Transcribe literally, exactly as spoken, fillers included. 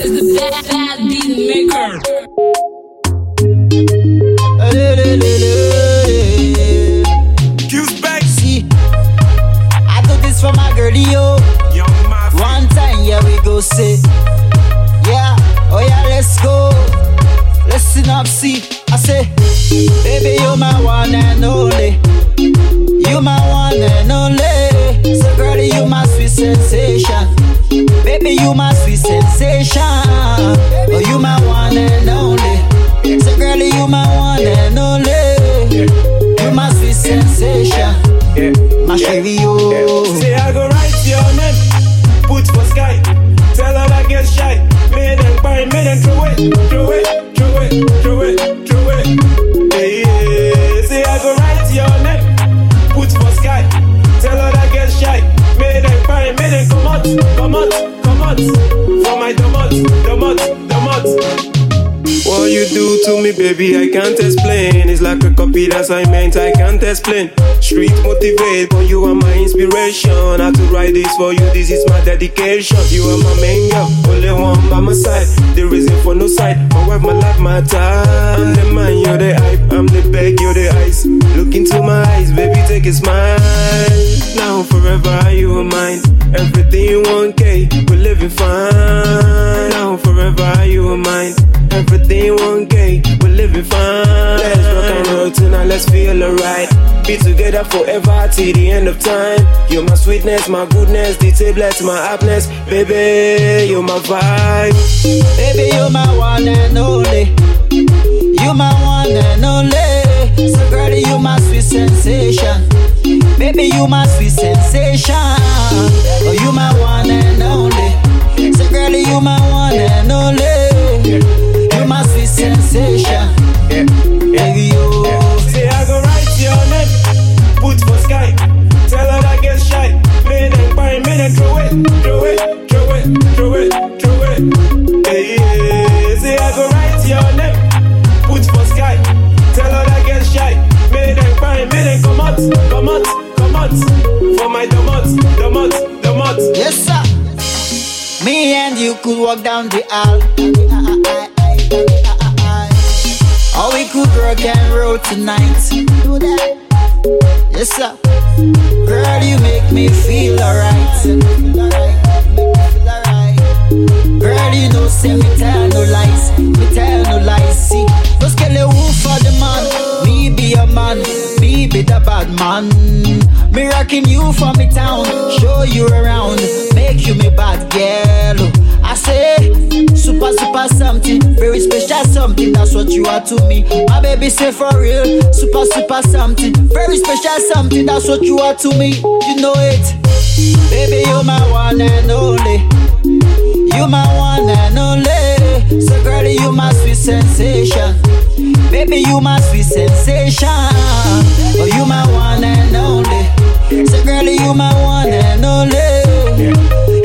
is the bad, bad beat maker. Q's back. See, I do this for my girlie, yo. Young Mafia. One time, yeah, we go say, yeah, oh yeah, let's go. Listen up, see, I say, baby, you're my one and only. You my one and only. So girlie, you my sweet sensation. Baby, you my sweet sensation. Oh, you my one and only. So girlie, you my one and only. You my sweet sensation. My chérie, yo. Say I go write your name, put for sky. Tell her that get shy. Made them buy, made them throw it, throw it, throw it, throw it, throw it. Yeah, yeah. Say I go write your name, put for sky. Tell her that get shy. Made them buy, made them come out, come out, come out. For my domot, domot, domot. What you do to me, baby, I can't explain. It's like a copy that's I meant, I can't explain. Street motivate, but you are my inspiration. I have to write this for you, this is my dedication. You are my main girl, only one by my side. The reason for no side, my wife, my life, my time. I'm the man, you're the hype, I'm the bag, you're the ice. Look into my eyes, baby, take a smile. Now forever you are mine. Everything you want, K, we're living fine. Now forever you are mine. Everything one K, we're living fine. Let's rock and roll tonight, let's feel alright. Be together forever till the end of time. You're my sweetness, my goodness, the tablets, my happiness. Baby, you're my vibe. Baby, you're my one and only. You my one and only. So girlie, you my sweet sensation. Baby, you my sweet sensation. Oh, you my one and only. So girlie, you my one and only. You my sweet sensation. Baby, you. Say I go write your name, put for sky. Tell her that get shy. Made them buy, made them throw it, throw it, throw it, throw it, throw it. Hey, yeah. Say I go write your name, put for sky. Tell her that get shy. Made them buy, made them come out, come out, come out. For my domot, domot, domot. Yes, sir. Me and you could walk down the aisle. Or we could rock and roll tonight. Do that. Yes, sir. Girl, you make me feel alright. Girl, you know, say me tell no lies. Me tell no lies. See, just get a woo for the man. Me be a man. Me be the bad man. Me rocking you for me town. Show you around. Make you me bad girl. I say, super, super something, very special something, that's what you are to me. My baby say for real, super, super something, very special something, that's what you are to me. You know it. Baby, you're my one and only. You my one and only. So girlie, you my sweet sensation. Baby, you my sweet sensation. Oh, you my one and only. So girlie, you my one and only.